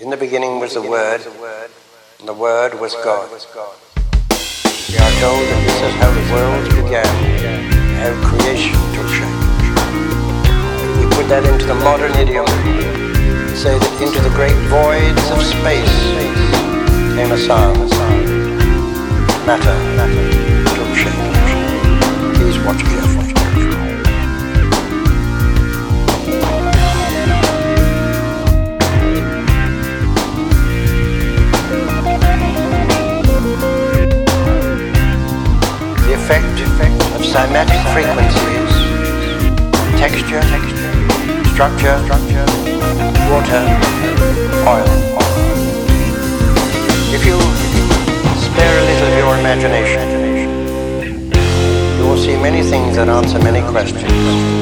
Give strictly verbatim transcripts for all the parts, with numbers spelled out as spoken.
In the beginning was the Word, and the Word was God. We are told that this is how the world began, how creation took shape. We put that into the modern idiom, and say that into the great voids of space came a sound. Matter took shape. Please watch carefully. Of cymatic frequencies, texture, structure, water, oil. If you spare a little of your imagination, you will see many things that answer many questions.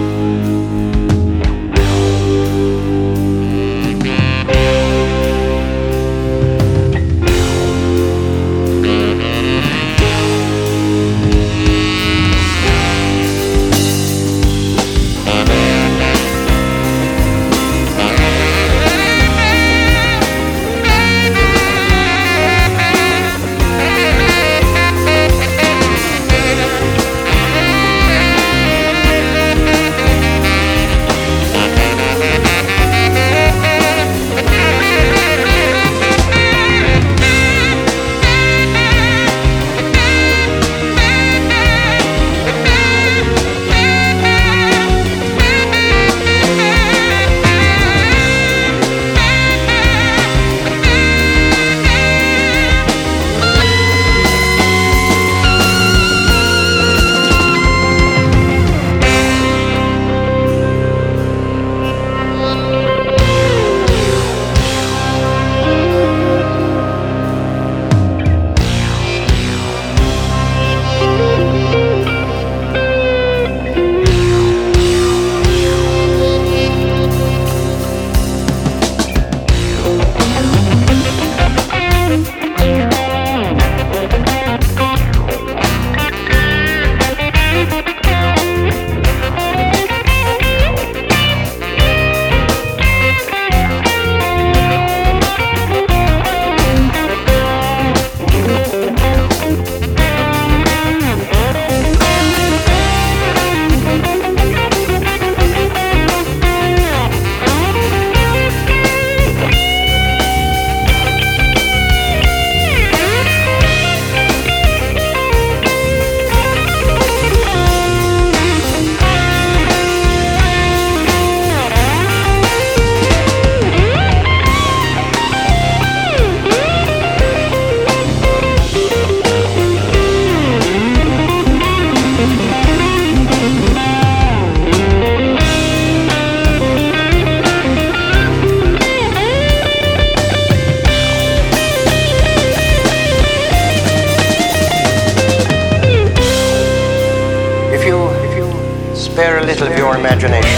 Spare a little of your imagination.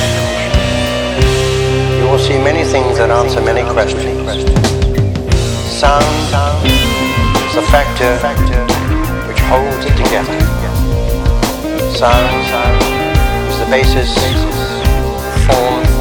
You will see many things that answer many questions. Sound is the factor which holds it together. Sound is the basis, form,